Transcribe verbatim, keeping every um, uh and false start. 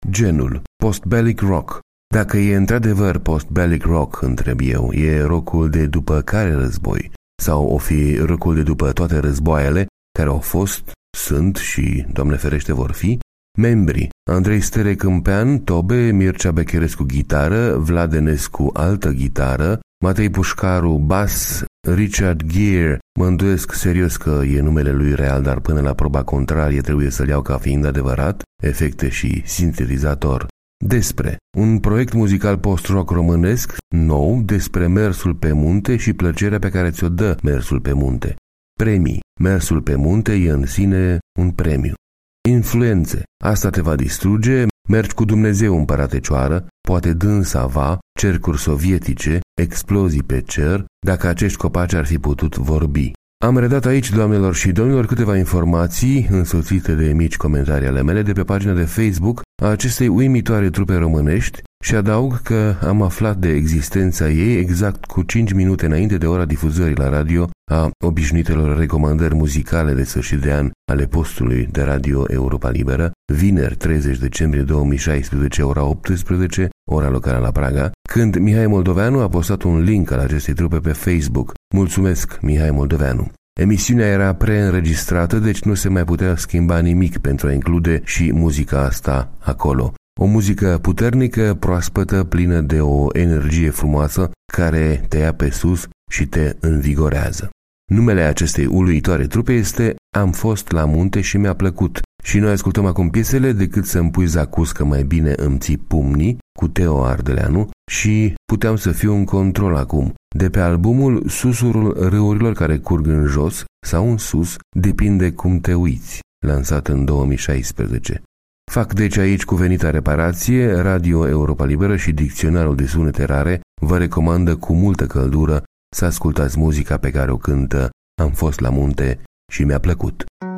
Genul, post-bellic rock. Dacă e într-adevăr post-bellic rock, întreb eu, e rockul de după care război? Sau o fi rockul de după toate războaiele care au fost, sunt și, Doamne ferește, vor fi? Membrii: Andrei Stere Câmpean, tobe, Mircea Becherescu gitară, Vlad Enescu altă gitară, Matei Pușcaru bas, Richard Gere, mă îndoiesc serios că e numele lui real, dar până la proba contrarie trebuie să-l iau ca fiind adevărat, efecte și sintetizator. Despre un proiect muzical post-rock românesc nou despre mersul pe munte și plăcerea pe care ți-o dă mersul pe munte. Premii: mersul pe munte e în sine un premiu. Influențe: asta te va distruge, mergi cu Dumnezeu, împăratecioară, poate dânsa va, cercuri sovietice, explozii pe cer, dacă acești copaci ar fi putut vorbi. Am redat aici, doamnelor și domnilor, câteva informații însoțite de mici comentarii ale mele de pe pagina de Facebook a acestei uimitoare trupe românești și adaug că am aflat de existența ei exact cu cinci minute înainte de ora difuzării la radio a obișnuitelor recomandări muzicale de sfârșit de an ale postului de radio Europa Liberă, vineri treizeci decembrie două mii șaisprezece, ora optsprezece, ora locală la Praga, când Mihai Moldoveanu a postat un link al acestei trupe pe Facebook. Mulțumesc, Mihai Moldoveanu. Emisiunea era preînregistrată, deci nu se mai putea schimba nimic pentru a include și muzica asta acolo. O muzică puternică, proaspătă, plină de o energie frumoasă care te ia pe sus și te învigorează. Numele acestei uluitoare trupe este Am fost la munte și mi-a plăcut. Și noi ascultăm acum piesele Decât să-mi pui zacus că mai bine îmi ții pumnii cu Teo Ardeleanu și Puteam să fiu în control acum, de pe albumul Susurul râurilor care curg în jos sau în sus, depinde cum te uiți, lansat în două mii șaisprezece. Fac deci aici cuvenita reparație, Radio Europa Liberă și Dicționarul de Sunete Rare vă recomandă cu multă căldură să ascultați muzica pe care o cântă Am fost la munte și mi-a plăcut.